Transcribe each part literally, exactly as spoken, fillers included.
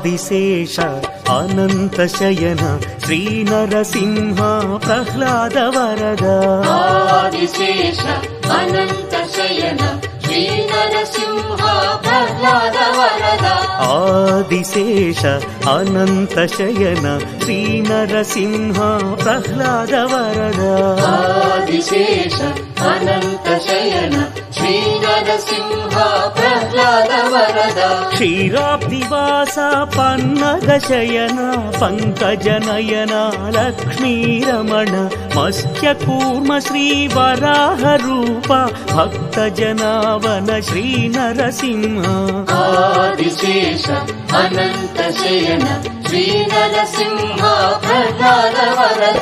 ఆదిశేష అనంత శయన శ్రీ నరసింహ ప్రహ్లాద వరద ఆదిశేష అనంత శయన శ్రీ నరసింహ ప్రహ్లాద వరద ఆదిశేష అనంత శయన శ్రీ నరసింహ ప్రహ్లాద వరద ఆదిశేష అనంత శయన శ్రీ నరసింహ ప్రహ్లాద వరద క్షీరాబ్దివాస పన్నగ శయన పంకజ నయన లక్ష్మీ రమణ మత్స్య కూర్మ శ్రీ వరాహ రూప భక్త జనావన శ్రీ నరసింహ ఆదిశేష అనంత శయన శ్రీ నరసింహ ప్రహ్లాద వరద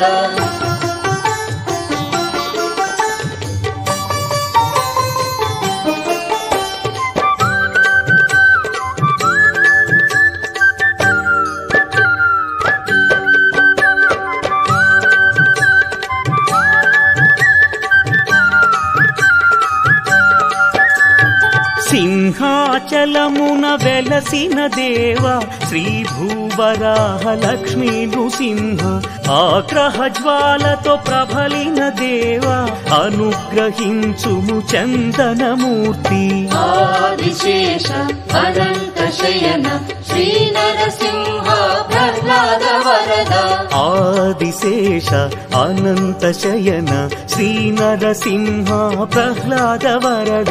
సింహాచలమున వెలసిన దేవ శ్రీ భూవరాహ లక్ష్మీ నృసింహ ఆగ్రహ జ్వాలతో ప్రబలిన దేవ అనుగ్రహించుము చందనమూర్తి ఆదిశేష అనంత శయన శ్రీ నరసింహ ప్రహ్లాద వరద ఆదిశేష అనంత శయన శ్రీ నరసింహ ప్రహ్లాద వరద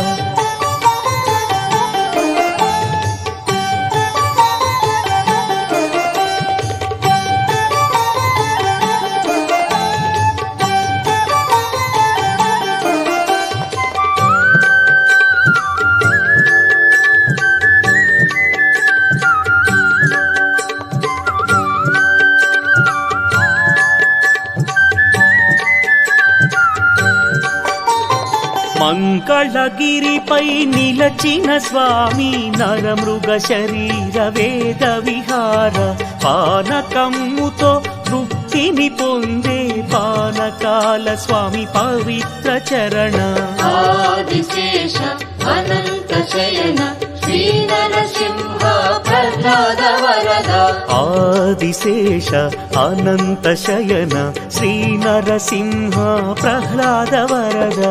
మంగళగిరిపై నిలచిన స్వామి నరమృగ శరీర వేద విహార పానకమ్ముతో తృప్తిని పొందే పానకాల స్వామి పవిత్ర చరణ ఆదిశేష అనంత శయన శ్రీ నరసింహ ప్రహ్లాద వరద ఆదిశేష అనంత శయన శ్రీ నరసింహ ప్రహ్లాద వరద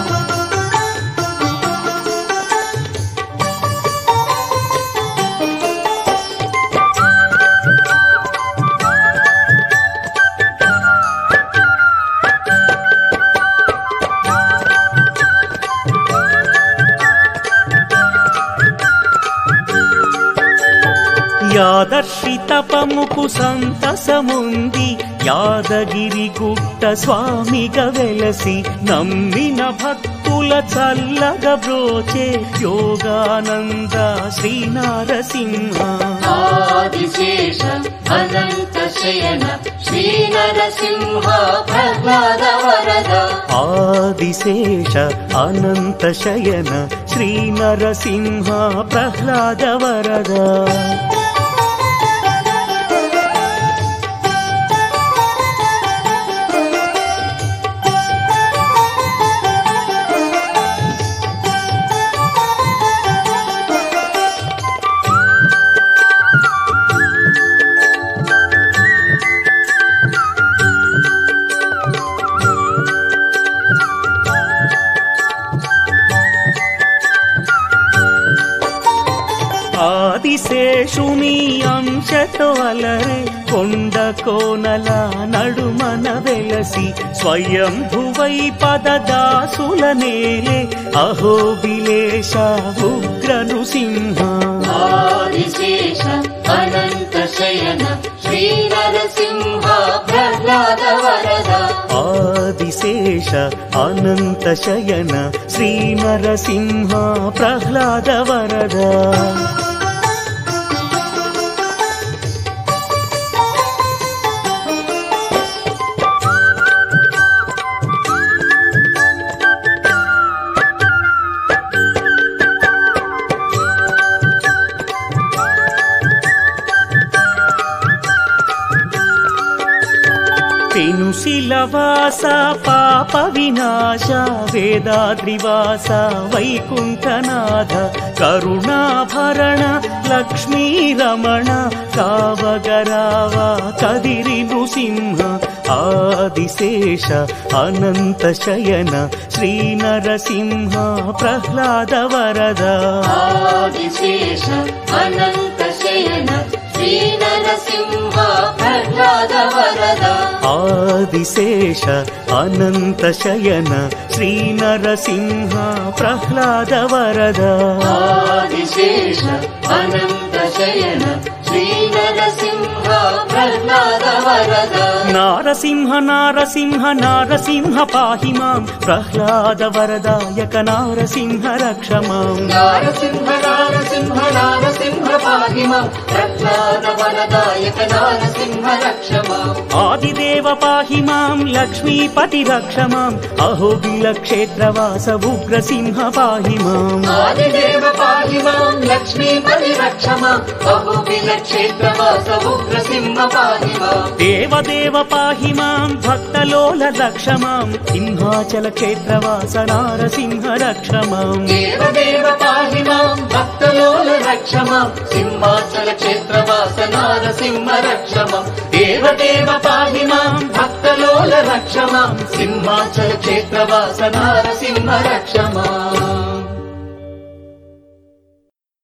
యాదర్శి తపముకు సంతసముంది యాదగిరి గుట్ట స్వామిగా వెలసి నమ్మిన భక్తుల చల్లగా బ్రోచే యోగానంద శ్రీ నరసింహ ఆదిశేష అనంత శయన శ్రీ నరసింహ ప్రహ్లాద వరద ఆదిశేష అనంత శయన శ్రీ నరసింహ ప్రహ్లాద వరద ఆదిశేషుని అంశతో అలరే కొండ కోనల నడుమన వెలసి స్వయంభువై పదదాసుల నేలే అహోబిలేశ ఉగ్ర నృసింహ ఆదిశేష అనంత శయన శ్రీ నరసింహ ప్రహ్లాద వరద ఆదిశేష అనంత శయన శ్రీ నరసింహ ప్రహ్లాద వరద పెనుశిలవాస పాప వినాశ వేదాద్రివాస వైకుంఠనాథ కరుణాభరణ లక్ష్మీ రమణ కావగరావ కదిరి నృసింహ ఆదిశేష అనంత శయన శ్రీ నరసింహ ప్రహ్లాద వరద ఆదిశేష అనంత శయన శ్రీ నరసింహ ప్రహ్లాద వరద ఆదిశేష అనంత శయన శ్రీ నరసింహ ప్రహ్లాద వరద ఆదిశేష అనంత శయన శ్రీ నరసింహ ప్రహ్లాద వరద నారసింహ నారసింహ నారసింహ పాహి మాం ప్రహ్లాద వరదాయక నారసింహ రక్ష మాం నారసింహ నారసింహ నారసింహ పాహి మాం ప్రహ్లాద వరదాయక నారసింహ రక్ష మాం ఆదిదేవ పాహి మాం లక్ష్మీపతి రక్ష మాం అహోబిల క్షేత్రవాస ఉగ్రసింహ పాహి మాం ఆదిదేవ పాహి మాం లక్ష్మీపతి రక్ష మాం అహోబిల క్షేత్రవాస ఉగ్రసింహ పాహి మాం దేవదేవ పాహి మాం భక్తలోల రక్ష మాం సింహాచల క్షేత్రవాస నారసింహ రక్ష మాం దేవదేవ పాహి మాం భక్తలోల రక్ష మాం సింహాచల క్షేత్రవాస నారసింహ రక్ష మాం దేవదేవ పాహి మాం భక్తలోల రక్ష మాం సింహాచల క్షేత్రవాస నారసింహ రక్ష మాం